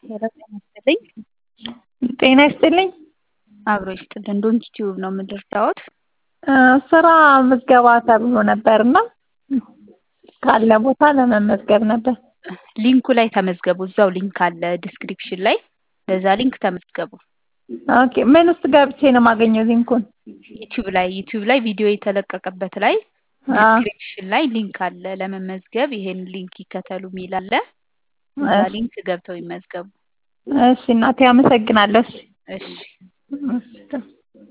ሄሎ ጤና ይስጥልኝ። ጤና ይስጥልኝ። አብሮ ይስጥልን። ዶንኪ ቲዩብ ነው የምንደርዳዎት። ስራ ምዝገባ ተብሎ ነበርና ካለ ቦታ ለመመዝገብ ነበር። ሊንኩ ላይ ተመዝገቡ። እዛው ሊንክ አለ ዲስክሪፕሽን ላይ፣ በዛ ሊንክ ተመዝገቡ። ኦኬ፣ ምን ውስጥ ገብቼ ነው የማገኘው ሊንኩን? ዩቲዩብ ላይ ቪዲዮ የተለቀቀበት ላይ ዲስክሪፕሽን ላይ ሊንክ አለ ለመመዝገብ። ይሄን ሊንክ ይከተሉ የሚል አለ። እዛ ሊንክ ገብተው ይመዝገቡ። እሺ እናቴ አመሰግናለሁ። እሺ።